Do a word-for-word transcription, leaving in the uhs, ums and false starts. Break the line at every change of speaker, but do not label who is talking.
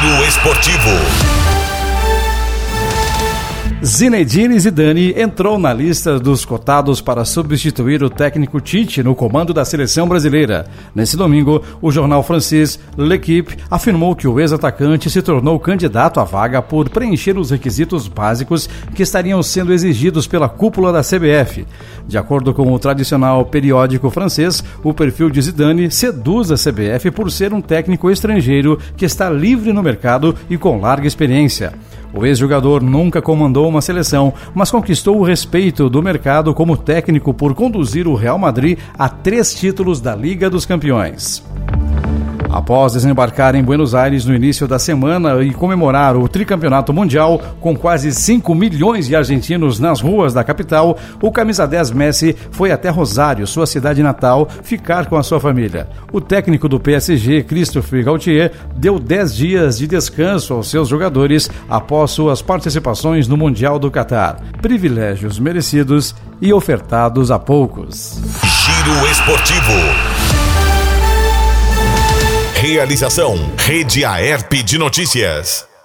Giro Esportivo.
Zinedine Zidane entrou na lista dos cotados para substituir o técnico Tite no comando da seleção brasileira. Nesse domingo, o jornal francês L'Équipe afirmou que o ex-atacante se tornou candidato à vaga por preencher os requisitos básicos que estariam sendo exigidos pela cúpula da C B F. De acordo com o tradicional periódico francês, o perfil de Zidane seduz a C B F por ser um técnico estrangeiro que está livre no mercado e com larga experiência. O ex-jogador nunca comandou uma seleção, mas conquistou o respeito do mercado como técnico por conduzir o Real Madrid a três títulos da Liga dos Campeões. Após desembarcar em Buenos Aires no início da semana e comemorar o tricampeonato mundial com quase cinco milhões de argentinos nas ruas da capital, o camisa dez Messi foi até Rosário, sua cidade natal, ficar com a sua família. O técnico do P S G, Christophe Galtier, deu dez dias de descanso aos seus jogadores após suas participações no Mundial do Catar. Privilégios merecidos e ofertados a poucos.
Giro Esportivo. Realização Rede Aerp de Notícias.